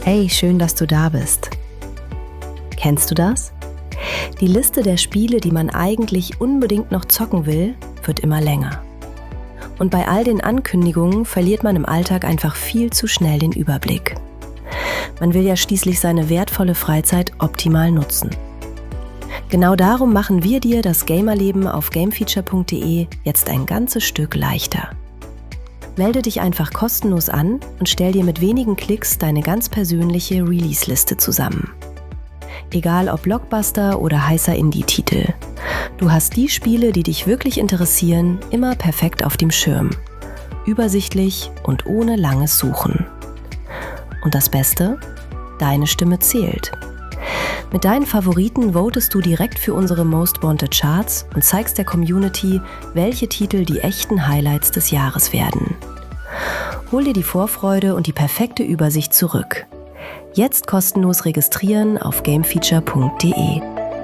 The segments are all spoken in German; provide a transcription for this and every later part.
Hey, schön, dass du da bist. Kennst du das? Die Liste der Spiele, die man eigentlich unbedingt noch zocken will, wird immer länger. Und bei all den Ankündigungen verliert man im Alltag einfach viel zu schnell den Überblick. Man will ja schließlich seine wertvolle Freizeit optimal nutzen. Genau darum machen wir dir das Gamerleben auf gamefeature.de jetzt ein ganzes Stück leichter. Melde dich einfach kostenlos an und stell dir mit wenigen Klicks deine ganz persönliche Release-Liste zusammen. Egal ob Blockbuster oder heißer Indie-Titel. Du hast die Spiele, die dich wirklich interessieren, immer perfekt auf dem Schirm. Übersichtlich und ohne langes Suchen. Und das Beste? Deine Stimme zählt. Mit deinen Favoriten votest du direkt für unsere Most Wanted Charts und zeigst der Community, welche Titel die echten Highlights des Jahres werden. Hol dir die Vorfreude und die perfekte Übersicht zurück. Jetzt kostenlos registrieren auf gamefeature.de.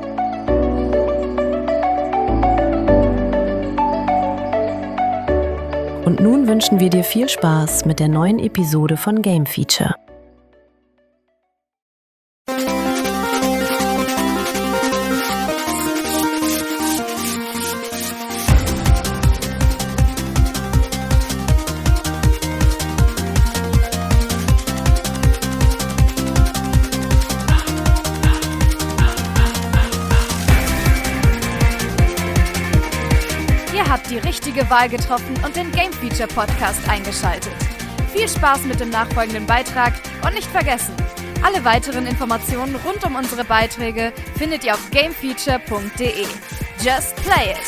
Und nun wünschen wir dir viel Spaß mit der neuen Episode von Game Feature. Die richtige Wahl getroffen und den Game Feature Podcast eingeschaltet. Viel Spaß mit dem nachfolgenden Beitrag und nicht vergessen, alle weiteren Informationen rund um unsere Beiträge findet ihr auf gamefeature.de. Just play it!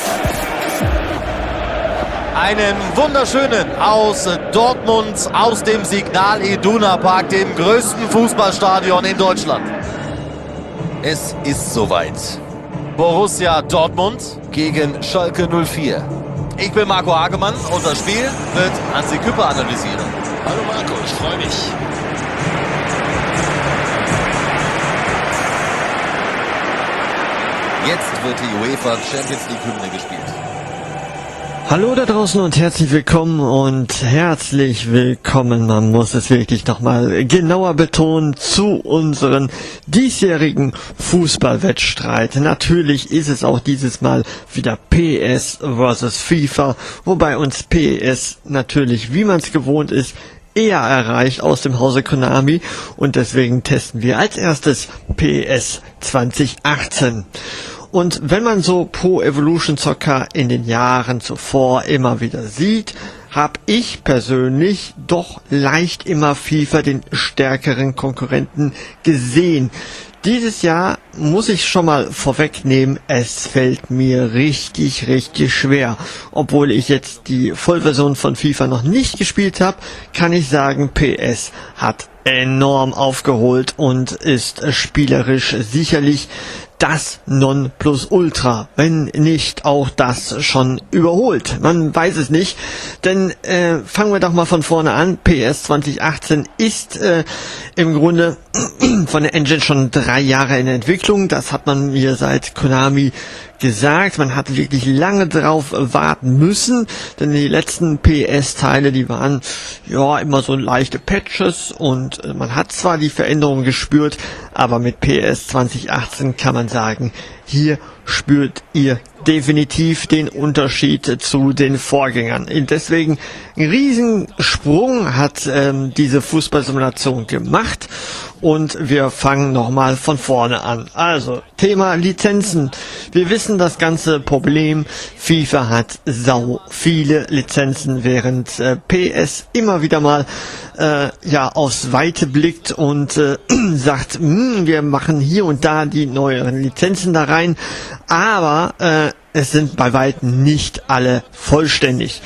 Einen wunderschönen aus Dortmund, aus dem Signal Iduna Park, dem größten Fußballstadion in Deutschland. Es ist soweit. Borussia Dortmund gegen Schalke 04. Ich bin Marco Hagemann und das Spiel wird Hansi Küpper analysieren. Hallo Marco, ich freue mich. Jetzt wird die UEFA Champions League Hymne gespielt. Hallo da draußen und herzlich willkommen man muss es wirklich nochmal genauer betonen, zu unseren diesjährigen Fußballwettstreit. Natürlich ist es auch dieses Mal wieder PS versus FIFA, wobei uns PS natürlich, wie man es gewohnt ist, eher erreicht aus dem Hause Konami und deswegen testen wir als erstes PS 2018. Und wenn man so Pro Evolution Soccer in den Jahren zuvor immer wieder sieht, habe ich persönlich doch leicht immer FIFA den stärkeren Konkurrenten gesehen. Dieses Jahr muss ich schon mal vorwegnehmen, es fällt mir richtig schwer. Obwohl ich jetzt die Vollversion von FIFA noch nicht gespielt habe, kann ich sagen, PS hat enorm aufgeholt und ist spielerisch sicherlich das Nonplusultra, wenn nicht auch das schon überholt. Man weiß es nicht, denn fangen wir doch mal von vorne an. PS 2018 ist im Grunde von der Engine schon 3 Jahre in Entwicklung. Das hat man mir seit Konami gesagt. Man hat wirklich lange drauf warten müssen, denn die letzten PS-Teile, die waren ja immer so leichte Patches und man hat zwar die Veränderungen gespürt, aber mit PS 2018 kann man sagen, hier spürt ihr definitiv den Unterschied zu den Vorgängern. Deswegen ein Riesensprung hat diese Fußballsimulation gemacht und wir fangen nochmal von vorne an. Also, Thema Lizenzen. Wir wissen das ganze Problem. FIFA hat sau viele Lizenzen, während PS immer wieder mal aufs Weite blickt und sagt, wir machen hier und da die neueren Lizenzen da rein, aber es sind bei weitem nicht alle vollständig.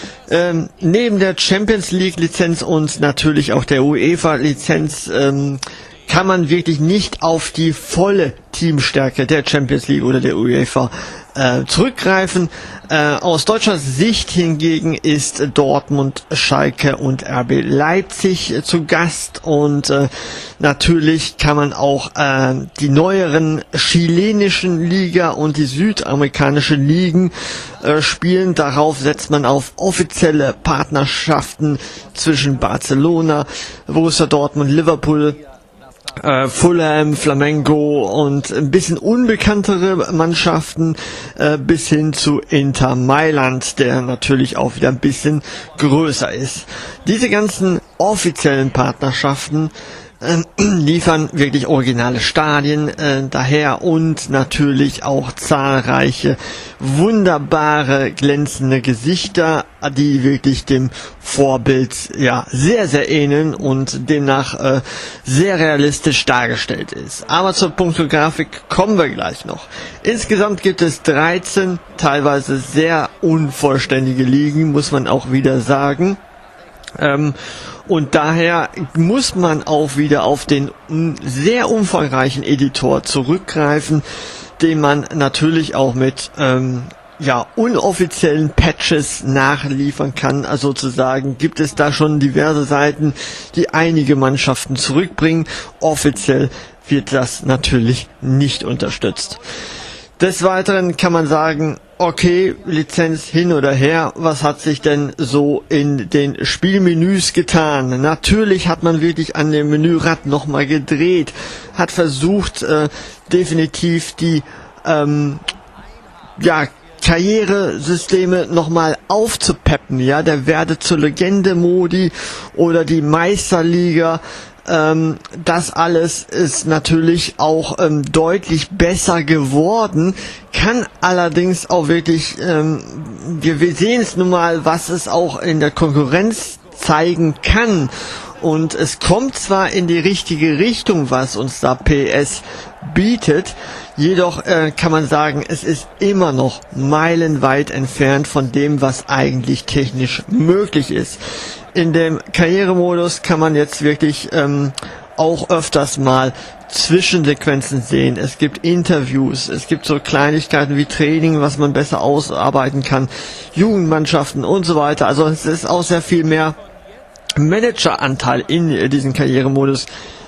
Neben der Champions League Lizenz und natürlich auch der UEFA Lizenz kann man wirklich nicht auf die volle Teamstärke der Champions League oder der UEFA zurückgreifen. Aus deutscher Sicht hingegen ist Dortmund, Schalke und RB Leipzig zu Gast und natürlich kann man auch die neueren chilenischen Liga und die südamerikanischen Ligen spielen. Darauf setzt man auf offizielle Partnerschaften zwischen Barcelona, Borussia Dortmund, Liverpool Fulham, Flamengo und ein bisschen unbekanntere Mannschaften bis hin zu Inter Mailand, der natürlich auch wieder ein bisschen größer ist. Diese ganzen offiziellen Partnerschaften liefern wirklich originale Stadien daher und natürlich auch zahlreiche wunderbare glänzende Gesichter, die wirklich dem Vorbild sehr, sehr ähneln und demnach sehr realistisch dargestellt ist. Aber zur Punktografik kommen wir gleich noch. Insgesamt gibt es 13 teilweise sehr unvollständige Ligen, muss man auch wieder sagen. Und daher muss man auch wieder auf den sehr umfangreichen Editor zurückgreifen, den man natürlich auch mit unoffiziellen Patches nachliefern kann. Also sozusagen gibt es da schon diverse Seiten, die einige Mannschaften zurückbringen. Offiziell wird das natürlich nicht unterstützt. Des Weiteren kann man sagen, okay, Lizenz hin oder her, was hat sich denn so in den Spielmenüs getan? Natürlich hat man wirklich an dem Menürad nochmal gedreht, hat versucht, definitiv die Karrieresysteme nochmal aufzupeppen, der Werde zur Legende-Modi oder die Meisterliga. Das alles ist natürlich auch deutlich besser geworden, kann allerdings auch wirklich, wir sehen es nun mal, was es auch in der Konkurrenz zeigen kann. Und es kommt zwar in die richtige Richtung, was uns da PS bietet, jedoch kann man sagen, es ist immer noch meilenweit entfernt von dem, was eigentlich technisch möglich ist. In dem Karrieremodus kann man jetzt wirklich auch öfters mal Zwischensequenzen sehen. Es gibt Interviews, es gibt so Kleinigkeiten wie Training, was man besser ausarbeiten kann, Jugendmannschaften und so weiter. Also es ist auch sehr viel mehr Manageranteil in diesen Karrieremodus.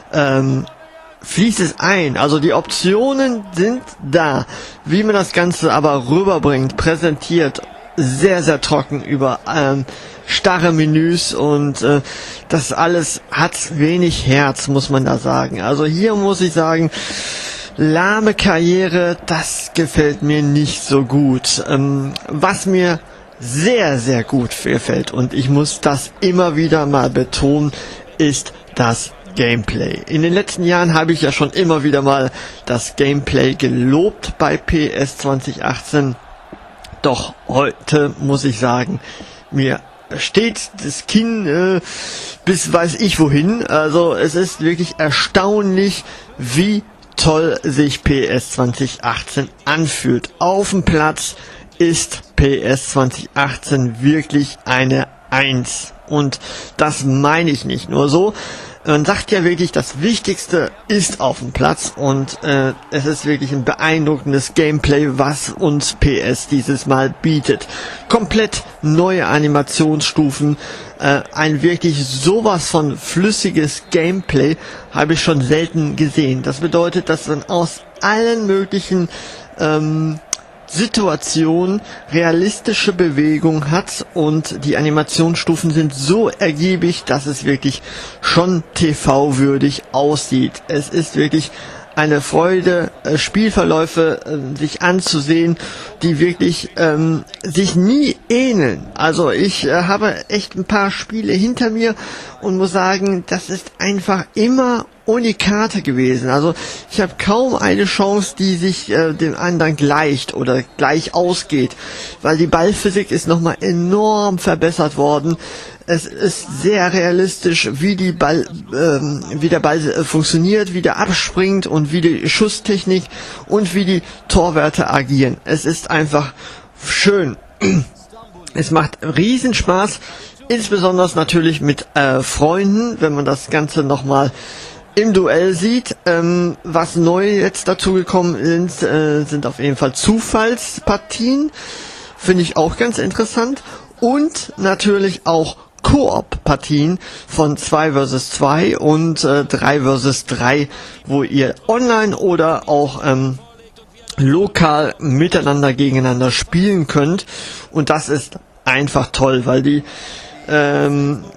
Fließt es ein. Also die Optionen sind da. Wie man das Ganze aber rüberbringt, präsentiert, sehr, sehr trocken über starre Menüs und das alles hat wenig Herz, muss man da sagen. Also hier muss ich sagen, lahme Karriere, das gefällt mir nicht so gut. Was mir sehr, sehr gut gefällt, und ich muss das immer wieder mal betonen, ist das Gameplay. In den letzten Jahren habe ich ja schon immer wieder mal das Gameplay gelobt bei PS 2018. Doch heute muss ich sagen, mir steht das Kinn bis weiß ich wohin. Also es ist wirklich erstaunlich, wie toll sich PS 2018 anfühlt. Auf dem Platz ist PS 2018 wirklich eine 1. Und das meine ich nicht nur so. Man sagt ja wirklich, das Wichtigste ist auf dem Platz und es ist wirklich ein beeindruckendes Gameplay, was uns PS dieses Mal bietet. Komplett neue Animationsstufen, ein wirklich sowas von flüssiges Gameplay habe ich schon selten gesehen. Das bedeutet, dass man aus allen möglichen Situation realistische Bewegung hat und die Animationsstufen sind so ergiebig, dass es wirklich schon TV-würdig aussieht. Es ist wirklich eine Freude, Spielverläufe sich anzusehen, die wirklich sich nie ähneln. Also ich habe echt ein paar Spiele hinter mir und muss sagen, das ist einfach immer Unikate gewesen. Also ich habe kaum eine Chance, die sich dem anderen gleicht oder gleich ausgeht, weil die Ballphysik ist nochmal enorm verbessert worden. Es ist sehr realistisch, wie der Ball funktioniert, wie der abspringt und wie die Schusstechnik und wie die Torwärter agieren. Es ist einfach schön. Es macht Riesenspaß, insbesondere natürlich mit Freunden, wenn man das Ganze nochmal im Duell sieht. Was neu jetzt dazugekommen sind auf jeden Fall Zufallspartien. Finde ich auch ganz interessant. Und natürlich auch Koop-Partien von 2 vs 2 und 3 vs 3, wo ihr online oder auch lokal miteinander gegeneinander spielen könnt. Und das ist einfach toll, weil die der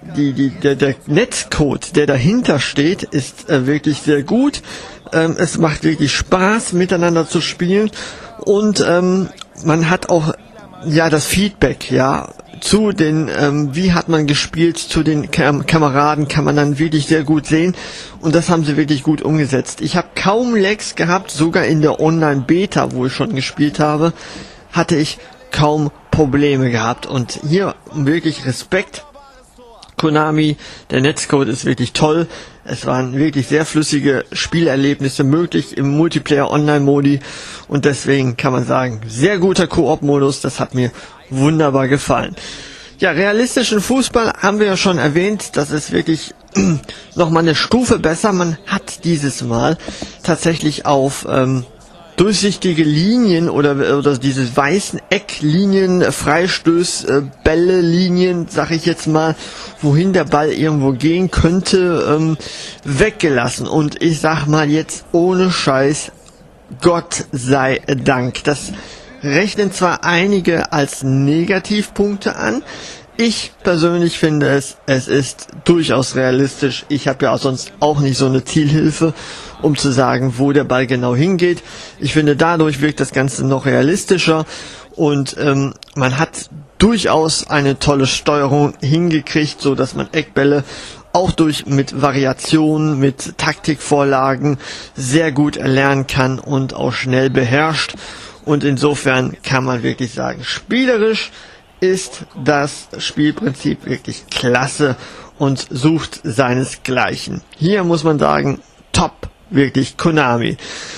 Netzcode, der dahinter steht, ist wirklich sehr gut. Es macht wirklich Spaß, miteinander zu spielen, und man hat auch das Feedback, zu den, wie hat man gespielt, zu den Kameraden kann man dann wirklich sehr gut sehen, und das haben sie wirklich gut umgesetzt. Ich habe kaum Lags gehabt, sogar in der Online-Beta, wo ich schon gespielt habe, hatte ich kaum Probleme gehabt, und hier wirklich Respekt. Konami, der Netzcode ist wirklich toll. Es waren wirklich sehr flüssige Spielerlebnisse möglich im Multiplayer-Online-Modi, und deswegen kann man sagen, sehr guter Koop-Modus, das hat mir wunderbar gefallen. Ja, realistischen Fußball haben wir ja schon erwähnt, das ist wirklich nochmal eine Stufe besser. Man hat dieses Mal tatsächlich auf durchsichtige Linien oder diese weißen Ecklinien, Freistößbälle, Linien, sag ich jetzt mal, wohin der Ball irgendwo gehen könnte, weggelassen. Und ich sag mal jetzt ohne Scheiß, Gott sei Dank. Das rechnen zwar einige als Negativpunkte an, ich persönlich finde es ist durchaus realistisch. Ich habe ja sonst auch nicht so eine Zielhilfe, um zu sagen, wo der Ball genau hingeht. Ich finde, dadurch wirkt das Ganze noch realistischer, und man hat durchaus eine tolle Steuerung hingekriegt, so dass man Eckbälle auch mit Variationen, mit Taktikvorlagen sehr gut erlernen kann und auch schnell beherrscht. Und insofern kann man wirklich sagen, spielerisch ist das Spielprinzip wirklich klasse und sucht seinesgleichen. Hier muss man sagen, top, wirklich Konami.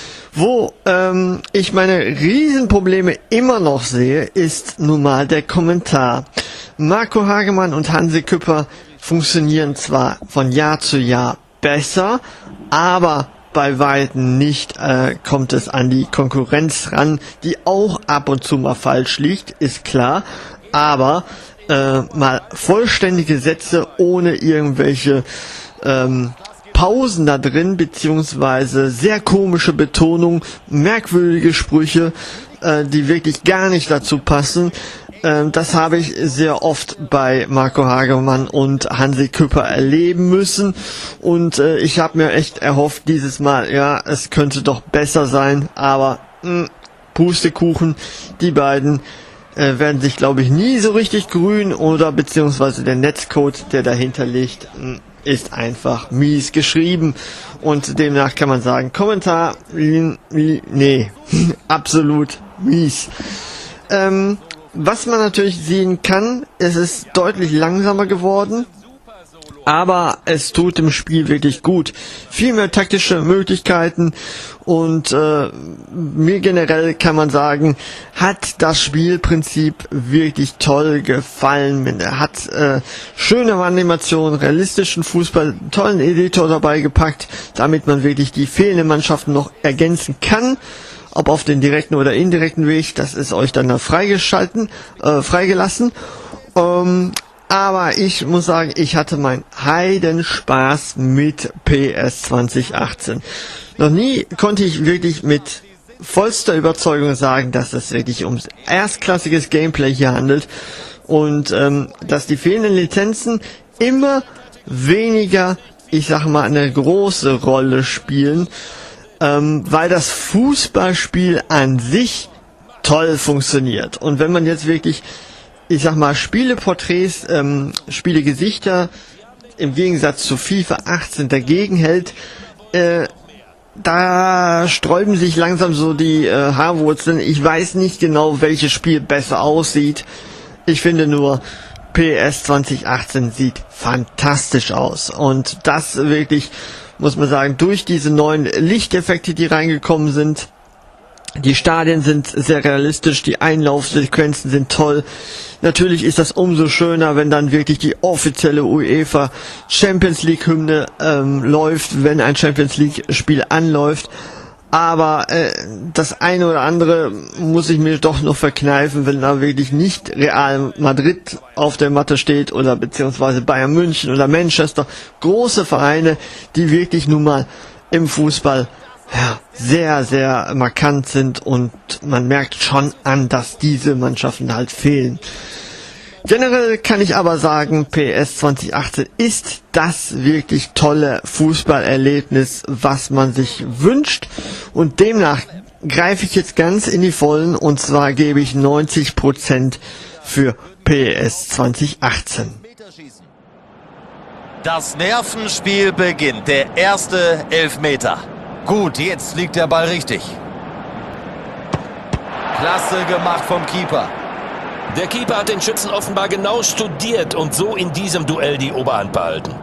Wo ich meine Riesenprobleme immer noch sehe, ist nun mal der Kommentar. Marco Hagemann und Hansi Küpper funktionieren zwar von Jahr zu Jahr besser, aber bei weitem nicht kommt es an die Konkurrenz ran, die auch ab und zu mal falsch liegt, ist klar. Aber mal vollständige Sätze ohne irgendwelche Pausen da drin, beziehungsweise sehr komische Betonung, merkwürdige Sprüche, die wirklich gar nicht dazu passen. Das habe ich sehr oft bei Marco Hagemann und Hansi Küpper erleben müssen, und ich habe mir echt erhofft dieses Mal, es könnte doch besser sein, aber Pustekuchen, die beiden werden sich, glaube ich, nie so richtig grün, oder beziehungsweise der Netzcode, der dahinter liegt, ist einfach mies geschrieben, und demnach kann man sagen, Kommentar, absolut mies. Was man natürlich sehen kann, es ist deutlich langsamer geworden, aber es tut dem Spiel wirklich gut. Viel mehr taktische Möglichkeiten, und mir generell kann man sagen, hat das Spielprinzip wirklich toll gefallen. Er hat schöne Animationen, realistischen Fußball, tollen Editor dabei gepackt, damit man wirklich die fehlenden Mannschaften noch ergänzen kann. Ob auf den direkten oder indirekten Weg, das ist euch dann freigelassen. Aber ich muss sagen, ich hatte meinen Heidenspaß mit PS 2018. Noch nie konnte ich wirklich mit vollster Überzeugung sagen, dass es wirklich um erstklassiges Gameplay hier handelt, und dass die fehlenden Lizenzen immer weniger, ich sag mal, eine große Rolle spielen, weil das Fußballspiel an sich toll funktioniert. Und wenn man jetzt wirklich, ich sag mal, Spieleporträts, Spielegesichter im Gegensatz zu FIFA 18 dagegen hält, da sträuben sich langsam so die Haarwurzeln. Ich weiß nicht genau, welches Spiel besser aussieht. Ich finde nur, PS 2018 sieht fantastisch aus. Und das wirklich, muss man sagen, durch diese neuen Lichteffekte, die reingekommen sind. Die Stadien sind sehr realistisch, die Einlaufsequenzen sind toll. Natürlich ist das umso schöner, wenn dann wirklich die offizielle UEFA Champions League Hymne läuft, wenn ein Champions League Spiel anläuft. Aber das eine oder andere muss ich mir doch noch verkneifen, wenn da wirklich nicht Real Madrid auf der Matte steht oder beziehungsweise Bayern München oder Manchester. Große Vereine, die wirklich nun mal im Fußball sehr, sehr markant sind, und man merkt schon an, dass diese Mannschaften halt fehlen. Generell kann ich aber sagen, PES 2018 ist das wirklich tolle Fußballerlebnis, was man sich wünscht, und demnach greife ich jetzt ganz in die Vollen, und zwar gebe ich 90% für PES 2018. Das Nervenspiel beginnt. Der erste Elfmeter. Gut, jetzt liegt der Ball richtig. Klasse gemacht vom Keeper. Der Keeper hat den Schützen offenbar genau studiert und so in diesem Duell die Oberhand behalten.